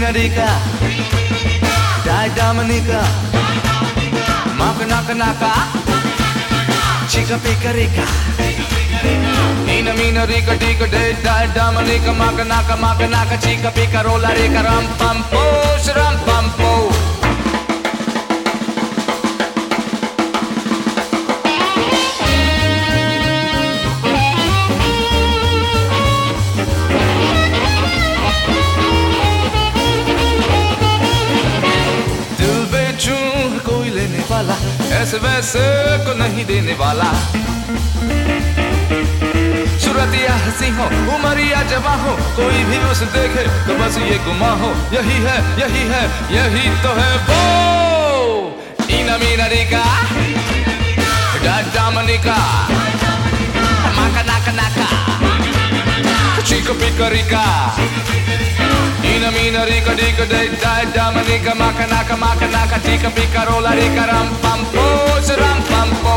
mina rica, dai dominica, maka naka naka, chica pica rica. Mina mina rica dica dai dominica, maka naka, chica pica rolla rica ram pam po, ram pam po. ऐसे वैसे को नहीं देने वाला सूरतिया हंसी हो उमरिया जवा हो कोई भी उसे देखे तो बस ये गुमा हो यही है यही तो है वो इना मीना रिका डामनिका माका नाका नाका चिको पिका रिका Ina mina rica dica dai dominica maka naka tika pika rolla rica ram pam po ram pam po.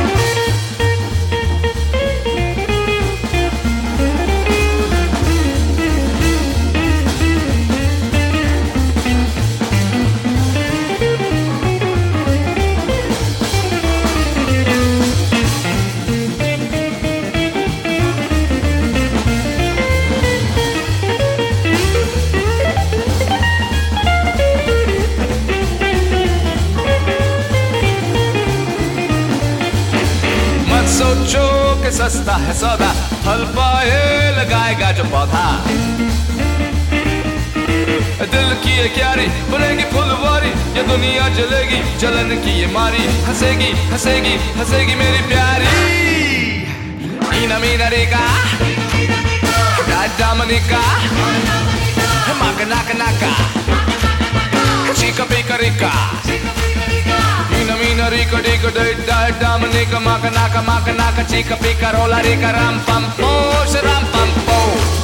सोचो कि सस्ता है सौदा फल पाए लगाएगा जो पौधा दिल की ये क्यारी बनेगी फुलवारी ये दुनिया जलेगी जलन की ये मारी हंसेगी हंसेगी हंसेगी मेरी प्यारी इना मीना रिका डामनिका माका नाका नाका चिका पिका रिका Ina mina rica dica dai dominica maka naka chica pica rolla rica ram pam po ram pam po.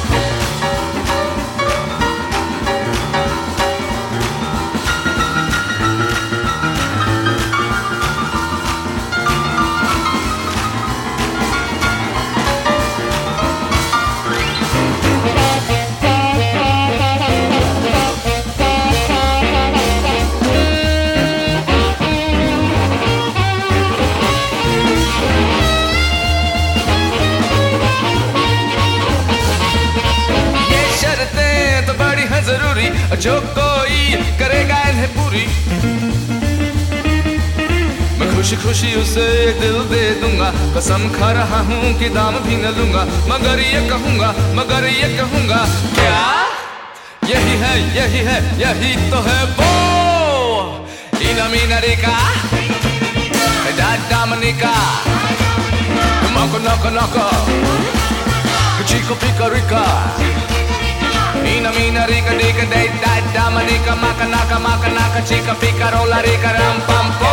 जरूरी जो कोई करेगा इन्हें पूरी मैं खुशी खुशी उसे दिल दे दूंगा कसम खा रहा हूँ कि दाम भी न लूंगा मगर ये कहूंगा क्या यही है यही तो है वो इना मीना रिका डामनिका maka naka chico pica rica. Ina mina rica dica dai dominica maka naka chica pica rolla rica ram pam po.